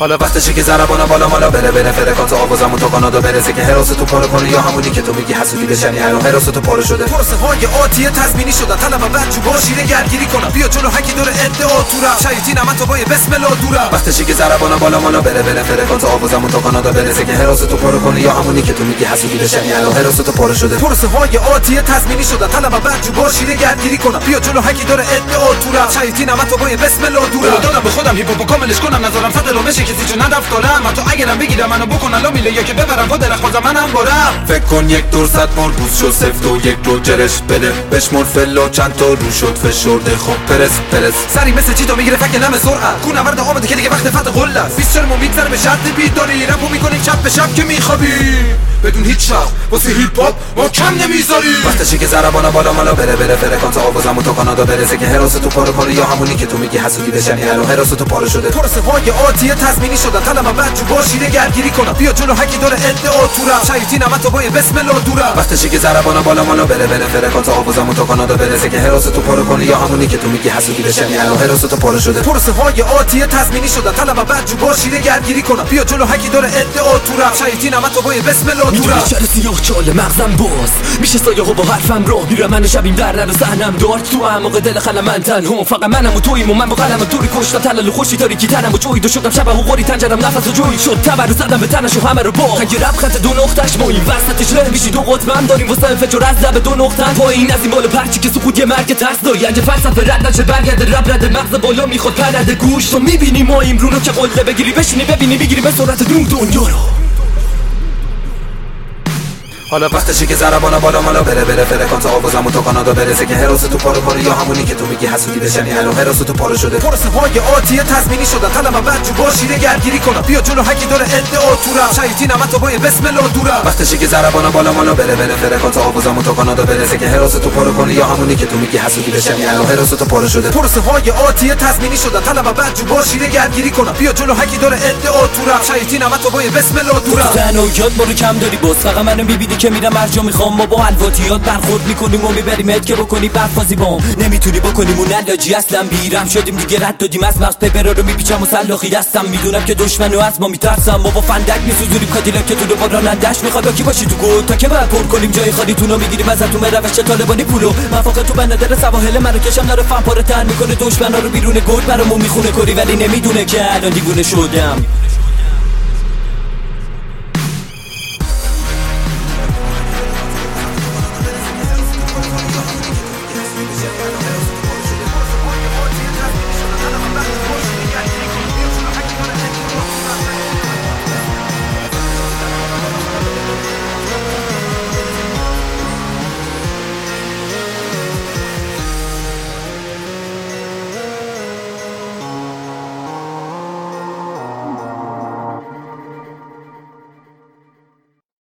حالا وقتشه که ضربانا بالا مالا بره فرکانس آوازمون تا کانادا برسه که حراس تو پاره کنه یا همونی که تو میگی حسودی بشنی الان حراس تو پاره شده. پرسه های آتیه تضمینی شدن طلبم بچو باشیره گردگیری کنم بیا جلو هکی داره ادعا تو رپ شیطین اما تو بای بسم الله دورم. وقتشه که ضربانا بالا مالا بره فرکانس آوازمون تا کانادا برسه که حراس تو پاره کنه یا همونی که تو میگی حسودی بشنی الان حراس تو پاره شده. پرسه های آتیه تضمینی شدن طلبم بچو باشیره گردگیری کنم بیا جلو هکی داره ادعا تو رپ شیطین اما تو بای بسم الله دورم. دادم به خودم هیپ هاپو کاملش کنم نذارم صد رو بشه کسی چون ندفتارم حتی اگرم بگیرم منو بکنن لامیله یا که ببرم با درخوازم منم بارم. فکر کن یک دور صد مربوط شد سفت و یک رو جرش بده بشمر فلا چند تا رو شد فشرده خب پرس سری مثل چی تو میگیره فکر نم سرعت کو نورد آمده که دیگه وقت فتح قل است 20 شرمو میگذره به شرط بیداری رپو میکنیم شب به شب که میخوابی بدون هیچ شب واسه هیپ هاپ ما کم نمیذاری. وقتشه که ضربانا بالا مالا بره فرکانس آوازمون تا کانادا برسه که حراس تو پاره کنه یا همونی که تو میگی حسودی بشنی الان حراس تو پاره شده. پرسه های آتیه تضمینی شدن طلبم بچو باشیره گردگیری کنم بیا جلو هکی داره ادعا تو رپ شیطین اما تو بای بسم الله دورم. وقتشه که ضربانا بالا مالا بره فرکانس آوازمون تا کانادا برسه که حراس تو پاره کنه یا همونی که تو میگی حسودی بشنی الان حراس تو پاره شده. پرسه های آتیه تضمینی شدن طلبم بچو باشیره گردگیری کنم بیا جلو هکی داره ادعا تو رپ شیطین اما تو بای بسم الله دورم. چرا سیاه چاله مغزم باز میشه سایه ها با حرفم راه میرم منو شبیم در نرو سحنم دارت تو اعماق دل خلم من تنها فقط منم و توییم و من با قلم توری کشتم تلال خوشی تاریکی تنم و جوید و شدم شبه و غوری تنجرم نفس و جوید شد تبر رو زدم به تنش و همه رو با اگه رب خط دو نقطش ما این وسطش ره میشی دو قطبم داریم واسه انفجار از لب دو نقطه پایین از این بالا پرچی که سقوط یه مرگ ترس داری اگه فلسفه رد نشه برگرده رب رد مغز بالا میخواد پرنده گوش تو میبینی ما این رونو که قله بگیری بشینی ببینی میگیری به سرعت دون دنیا رو. حالا وقتشه که ضربانا بالا مالا بره فرکانس آوازمون تا کانادا برسه که حراس تو پاره کنه یا همونی که تو میگی حسودی بشنی الان حراس تو پاره شده. پرسه های آتیه تضمینی شدن طلبم بچو باشیره گردگیری کنم بیا جلو هکی داره ادعا تو رپ شیطین اما تو بای بسم الله دورم. وقتشه که ضربانا بالا مالا بره فرکانس آوازمون تا کانادا برسه که حراس تو پاره کنه یا همونی که تو میگی حسودی بشنی الان حراس تو پاره شده. پرسه های آتیه تضمینی شدن طلبم بچو باشیره گردگیری کنم بیا جلو هکی داره ادعا تو رپ شیطین اما تو بای بسم الله دورم. تنهاییات ما رو کم داری باز فقط منو میبینی که میرم ارجا میخوام ما با الواتیات برخورد میکنیم و میبریمت که بکنی برفازی بام نمیتونی بکنیم اون علاجی اصلا بیرم شدیم دیگه رد دادیم از مغز پیپرا رو میپیچم و سلاخی دستم میدونم که دشمنو از ما میترسم ما با فندک میسوزونیم کادیلا که تو رو با رانندش میخواد با کی باشی تو گل تا که بعد پر کنیم جای خالیتون رو میگیریم ازتون به روش طالبانی پولو مفاق تو بندر سواحل منو کشم داره فن پاره تن میکنه دشمنا رو بیرون گل برامون میخونه کری ولی نمیدونه که الان دیوونه شدم.